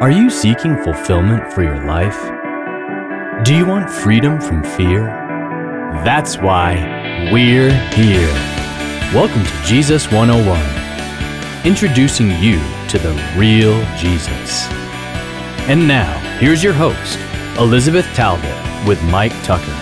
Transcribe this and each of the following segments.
Are you seeking fulfillment for your life? Do you want freedom from fear? That's why we're here. Welcome to Jesus 101, introducing you to the real Jesus. And now, here's your host, Elizabeth Talbot with Mike Tucker.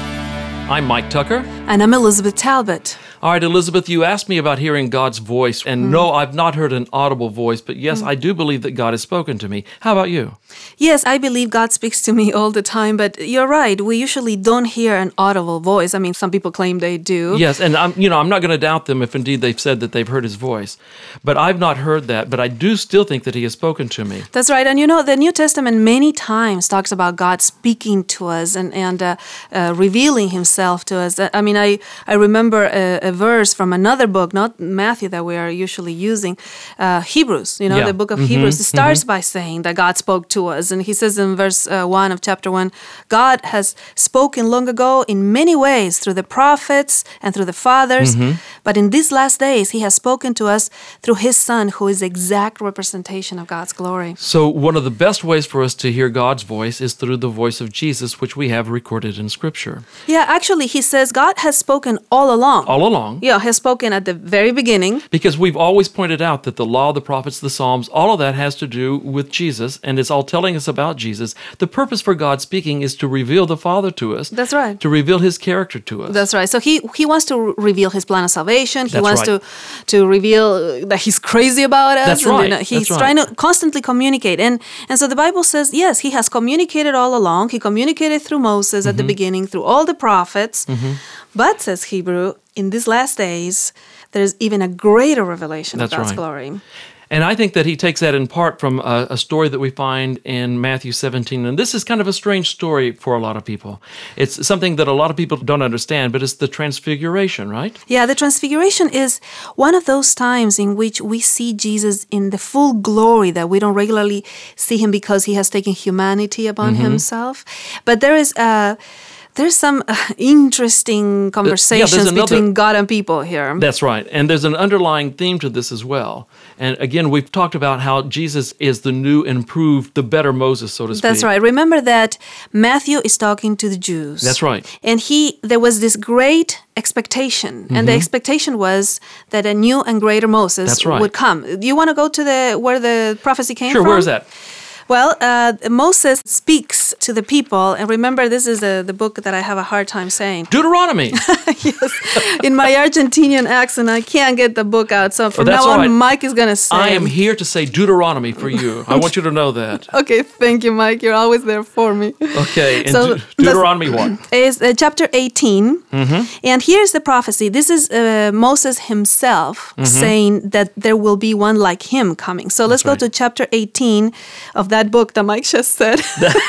I'm Mike Tucker. And I'm Elizabeth Talbot. All right, Elizabeth, you asked me about hearing God's voice. And no, I've not heard an audible voice, but yes, I do believe that God has spoken to me. How about you? Yes, I believe God speaks to me all the time, but you're right. We usually don't hear an audible voice. I mean, some people claim they do. Yes, and I'm not going to doubt them if indeed they've said that they've heard his voice. But I've not heard that, but I do still think that he has spoken to me. That's right. And the New Testament many times talks about God speaking to us and revealing himself to us. I mean, I remember a verse from another book, not Matthew that we are usually using, Hebrews, the book of Hebrews. It starts by saying that God spoke to us. And he says in verse 1 of chapter 1, God has spoken long ago in many ways through the prophets and through the fathers. But in these last days, he has spoken to us through his Son, who is the exact representation of God's glory. So one of the best ways for us to hear God's voice is through the voice of Jesus, which we have recorded in Scripture. Yeah, actually, he says God has spoken all along. All along. Yeah, has spoken at the very beginning. Because we've always pointed out that the law, the prophets, the Psalms, all of that has to do with Jesus, and it's all telling us about Jesus. The purpose for God speaking is to reveal the Father to us. That's right. To reveal his character to us. That's right. So he wants to reveal his plan of salvation. He That's wants right. to reveal that he's crazy about us. That's right. And, he's That's trying right. to constantly communicate. And so the Bible says, yes, he has communicated all along. He communicated through Moses at the beginning, through all the prophets. But, says Hebrew, in these last days, there's even a greater revelation That's of God's right. glory. And I think that he takes that in part from a story that we find in Matthew 17. And this is kind of a strange story for a lot of people. It's something that a lot of people don't understand, but it's the Transfiguration, right? Yeah, the Transfiguration is one of those times in which we see Jesus in the full glory that we don't regularly see him because he has taken humanity upon himself. But there's some interesting conversations between God and people here. That's right. And there's an underlying theme to this as well. And again, we've talked about how Jesus is the new, improved, the better Moses, so to speak. That's right. Remember that Matthew is talking to the Jews. That's right. And there was this great expectation. And the expectation was that a new and greater Moses That's right. would come. Do you want to go to where the prophecy came from? Sure, where is that? Well, Moses speaks to the people, and remember, this is the book that I have a hard time saying. Deuteronomy. Yes, in my Argentinian accent, I can't get the book out. So from that's now on, all right. Mike is going to say. I am here to say Deuteronomy for you. I want you to know that. Okay, thank you, Mike. You're always there for me. Okay, and So Deuteronomy what? Is chapter 18, and here's the prophecy. This is Moses himself saying that there will be one like him coming. So let's go to chapter 18 of that book that Mike just said.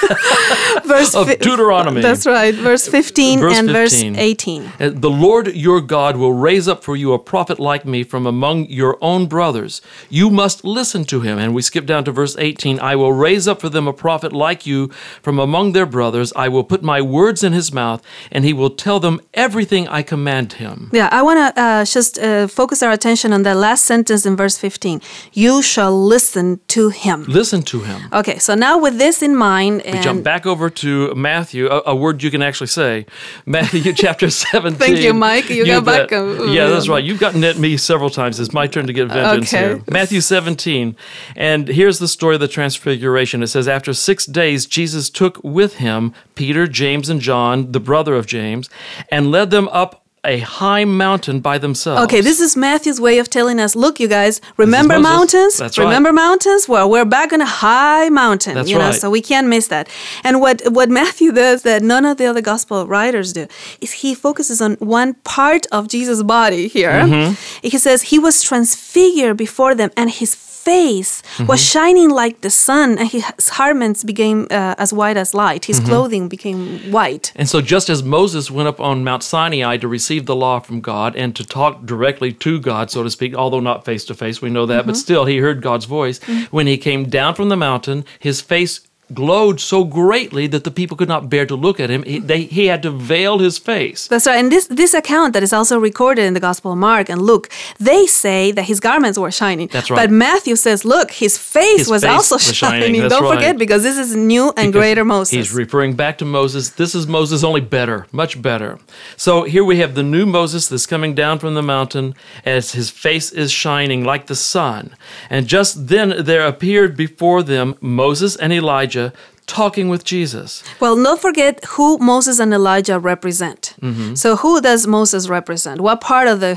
Verse Of Deuteronomy. That's right. Verse 15 and 15. verse 18. The Lord your God will raise up for you a prophet like me from among your own brothers. You must listen to him. And we skip down to verse 18. I will raise up for them a prophet like you from among their brothers. I will put my words in his mouth, and he will tell them everything I command him. Yeah, I want to just focus our attention on that last sentence in verse 15. You shall listen to him. Listen to him. Okay, so now with this in mind, We jump back over to Matthew, a word you can actually say. Matthew chapter 17. Thank you, Mike. You got bet. back. Yeah, that's right. You've gotten at me several times. It's my turn to get vengeance Okay. here. Matthew 17. And here's the story of the Transfiguration. It says, after 6 days, Jesus took with him Peter, James, and John, the brother of James, and led them up a high mountain by themselves. Okay, this is Matthew's way of telling us, look, you guys, remember Moses. mountains? That's right. Remember mountains? Well, we're back on a high mountain, That's know, right. so we can't miss that. And what Matthew does that none of the other gospel writers do is he focuses on one part of Jesus' body here. He says he was transfigured before them, and his face was shining like the sun, and his garments became as white as light. His clothing became white. And so just as Moses went up on Mount Sinai to receive the law from God and to talk directly to God, so to speak, although not face to face, we know that, but still he heard God's voice. When he came down from the mountain, his face glowed so greatly that the people could not bear to look at him. He had to veil his face. That's right. And this account that is also recorded in the Gospel of Mark and Luke, they say that his garments were shining. That's right. But Matthew says, look, his face was also shining. That's Don't right. forget, because this is new and greater Moses. He's referring back to Moses. This is Moses, only better, much better. So here we have the new Moses that's coming down from the mountain as his face is shining like the sun. And just then there appeared before them Moses and Elijah talking with Jesus. Well, don't forget who Moses and Elijah represent. So who does Moses represent? What part of the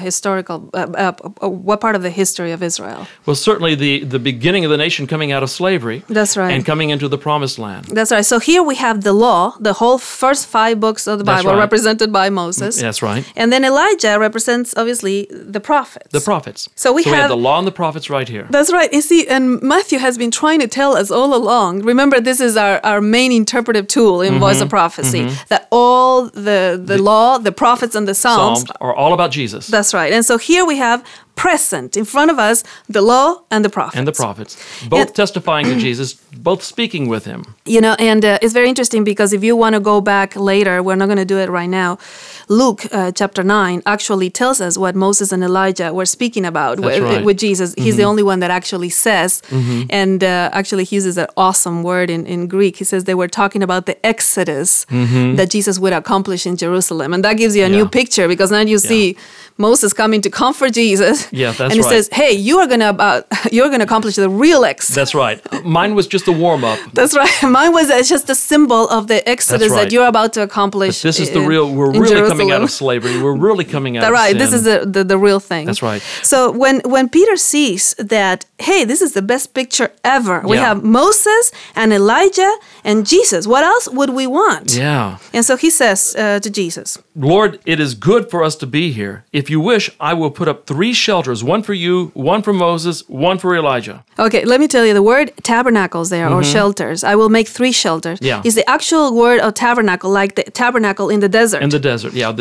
what part of the history of Israel? Well, certainly the beginning of the nation coming out of slavery. That's right. And coming into the promised land. That's right. So here we have the law, the whole first 5 books of the That's Bible right. represented by Moses. That's right. And then Elijah represents, obviously, the prophets. The prophets. So we have have the law and the prophets right here. That's right. You see, and Matthew has been trying to tell us all along. Remember, this is our main interpretive tool in Voice of Prophecy, that all the law, the prophets, and the Psalms are all about Jesus. That's right. And so here we have present in front of us the law and the prophets. And the prophets. Both testifying to Jesus, both speaking with him. You know, and it's very interesting because if you want to go back later, we're not going to do it right now. Luke chapter 9 actually tells us what Moses and Elijah were speaking about with Jesus. He's the only one that actually says, and actually he uses an awesome word in Greek. He says they were talking about the exodus that Jesus would accomplish in Jerusalem. And that gives you a new picture, because now you see Moses coming to comfort Jesus. Yeah, that's and he says, hey, you're gonna accomplish the real exodus. That's right. Mine was just a warm-up. That's right. Mine was just a symbol of the exodus that you're about to accomplish. But this is the real, we're really coming out of slavery. We're really coming out of sin. This is the real thing. That's right. So when Peter sees that, hey, this is the best picture ever. We have Moses and Elijah and Jesus. What else would we want? Yeah. And so he says to Jesus, Lord, it is good for us to be here. If you wish, I will put up 3 shelters, one for you, one for Moses, one for Elijah. Okay, let me tell you, the word tabernacles there, or shelters, I will make 3 shelters, is the actual word of tabernacle, like the tabernacle in the desert. In the desert, yeah.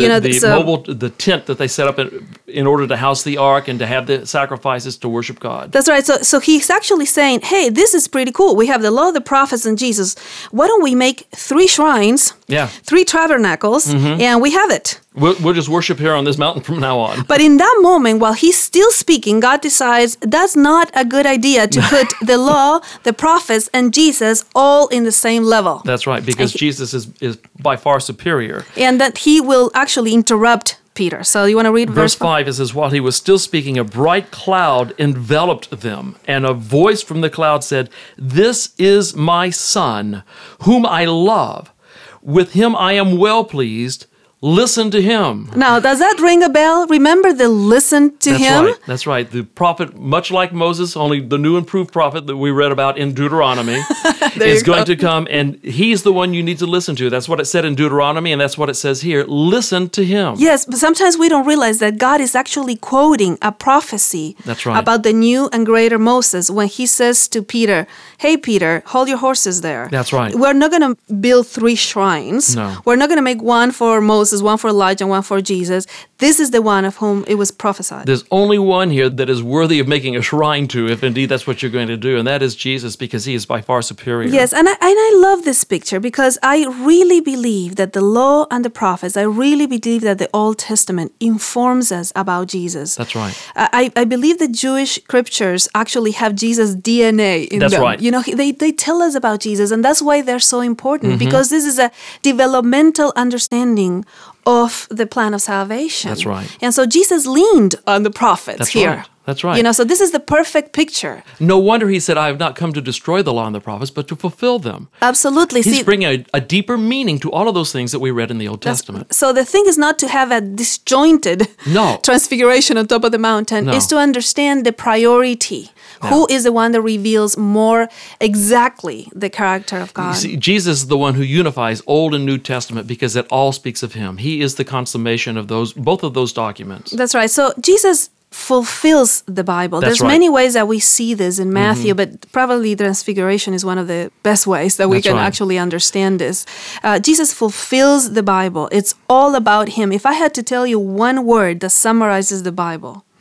The tent that they set up in order to house the ark and to have the sacrifices to worship God. That's right. So he's actually saying, hey, this is pretty cool. We have the law, the prophets, and Jesus. Why don't we make 3 shrines, 3 tabernacles, and we have it. We'll just worship here on this mountain from now on. But in that moment, while he's still speaking, God decides that's not a good idea to put the law, the prophets, and Jesus all in the same level. That's right, because Jesus is by far superior. And that he will actually interrupt Peter. So you want to read verse 5? It says, while he was still speaking, a bright cloud enveloped them, and a voice from the cloud said, "This is my son, whom I love. With him I am well pleased. Listen to him." Now, does that ring a bell? Remember the listen to him? Right. That's right. The prophet, much like Moses, only the new improved prophet that we read about in Deuteronomy, is going to come, and he's the one you need to listen to. That's what it said in Deuteronomy, and that's what it says here. Listen to him. Yes, but sometimes we don't realize that God is actually quoting a prophecy about the new and greater Moses when he says to Peter, hey, Peter, hold your horses there. That's right. We're not going to build 3 shrines. No. We're not going to make one for Moses, one for Elijah, and one for Jesus. This is the one of whom it was prophesied. There's only one here that is worthy of making a shrine to, if indeed that's what you're going to do, and that is Jesus, because he is by far superior. Yes, and I love this picture because I really believe that the law and the prophets, I really believe that the Old Testament informs us about Jesus. That's right. I believe the Jewish scriptures actually have Jesus' DNA in them. That's right. You know, they tell us about Jesus, and that's why they're so important, because this is a developmental understanding of the plan of salvation. That's right. And so Jesus leaned on the prophets here. Right. That's right. You know, so this is the perfect picture. No wonder he said, I have not come to destroy the law and the prophets, but to fulfill them. Absolutely. He's bringing a deeper meaning to all of those things that we read in the Old Testament. So the thing is not to have a disjointed transfiguration on top of the mountain. It's to understand the priority. Who is the one that reveals more exactly the character of God? You see, Jesus is the one who unifies Old and New Testament because it all speaks of him. He is the consummation of both of those documents. That's right. So Jesus fulfills the Bible. There's many ways that we see this in Matthew, but probably Transfiguration is one of the best ways that we can actually understand this. Jesus fulfills the Bible. It's all about him. If I had to tell you one word that summarizes the Bible,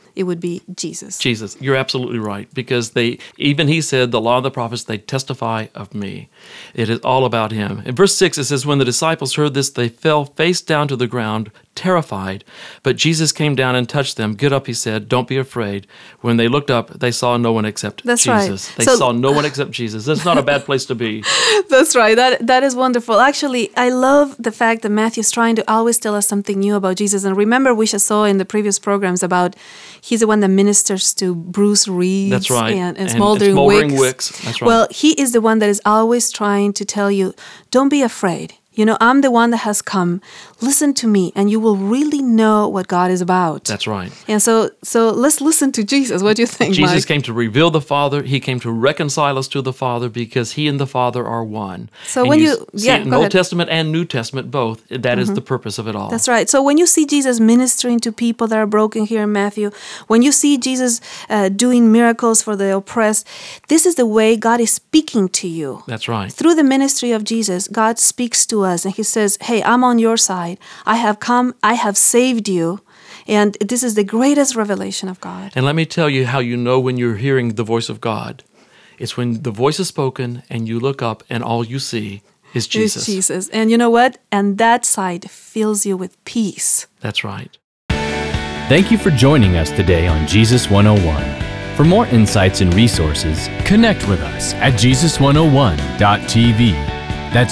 it would be Jesus. Jesus, you're absolutely right, because he said, the law and the prophets, they testify of me. It is all about him. In verse 6, it says, when the disciples heard this, they fell face down to the ground, terrified. But Jesus came down and touched them. Get up, he said, don't be afraid. When they looked up, they saw no one except That's Jesus. right. They saw no one except Jesus. That's not a bad place to be. That's right. That is wonderful. Actually, I love the fact that Matthew's trying to always tell us something new about Jesus. And remember, we just saw in the previous programs about he's the one that ministers to bruised reeds. That's right. And smoldering wicks. That's right. Well, he is the one that is always trying to tell you, don't be afraid. You know, I'm the one that has come. Listen to me, and you will really know what God is about. That's right. And so let's listen to Jesus. What do you think, Jesus Mike? came to reveal the Father. He came to reconcile us to the Father because he and the Father are one. So and when you see it in go Old ahead. Testament and New Testament, both, that is the purpose of it all. That's right. So when you see Jesus ministering to people that are broken here in Matthew, when you see Jesus doing miracles for the oppressed, this is the way God is speaking to you. That's right. Through the ministry of Jesus, God speaks to us and he says, hey, I'm on your side. I have come. I have saved you. And this is the greatest revelation of God. And let me tell you how you know when you're hearing the voice of God. It's when the voice is spoken and you look up and all you see is Jesus. It's Jesus. And you know what? And that sight fills you with peace. That's right. Thank you for joining us today on Jesus 101. For more insights and resources, connect with us at Jesus101.tv. That's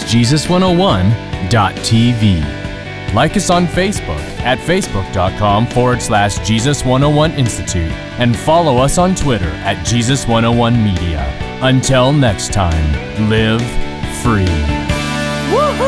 Jesus101.tv. Like us on Facebook at facebook.com/Jesus101 Institute and follow us on Twitter at Jesus101 Media. Until next time, live free. Woohoo!